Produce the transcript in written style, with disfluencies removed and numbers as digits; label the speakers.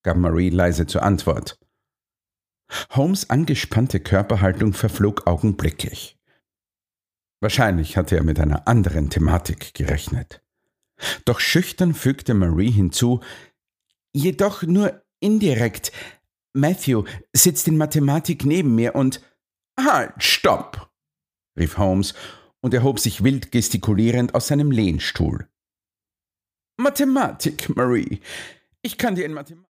Speaker 1: gab Marie leise zur Antwort. Holmes' angespannte Körperhaltung verflog augenblicklich. Wahrscheinlich hatte er mit einer anderen Thematik gerechnet. Doch schüchtern fügte Marie hinzu, jedoch nur indirekt. Matthew sitzt in Mathematik neben mir und »Halt, stopp«, rief Holmes und erhob sich wild gestikulierend aus seinem Lehnstuhl. »Mathematik, Marie. Ich kann dir in Mathematik